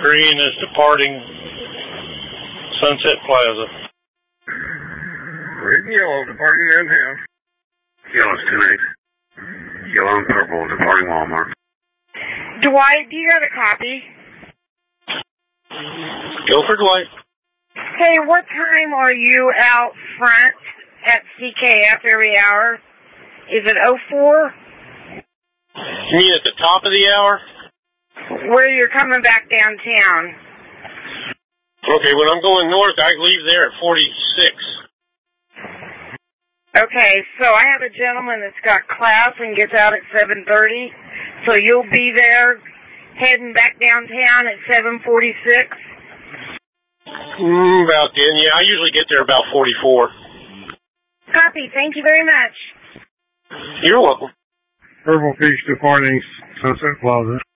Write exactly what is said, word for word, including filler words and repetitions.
Green is departing Sunset Plaza. Red and yellow departing downtown. Yellow's ten eight. Yellow and purple departing Walmart. Dwight, do you have a copy? Go for Dwight. Hey, what time are you out front at C K F every hour? Is it oh four? You mean at the top of the hour? Where you're coming back downtown. Okay, when I'm going north, I leave there at forty-six. Okay, so I have a gentleman that's got class and gets out at seven thirty. So you'll be there heading back downtown at seven forty-six? Mm, about then, yeah. I usually get there about forty-four. Copy. Thank you very much. You're welcome. Purple Fish departing Sunset Plaza.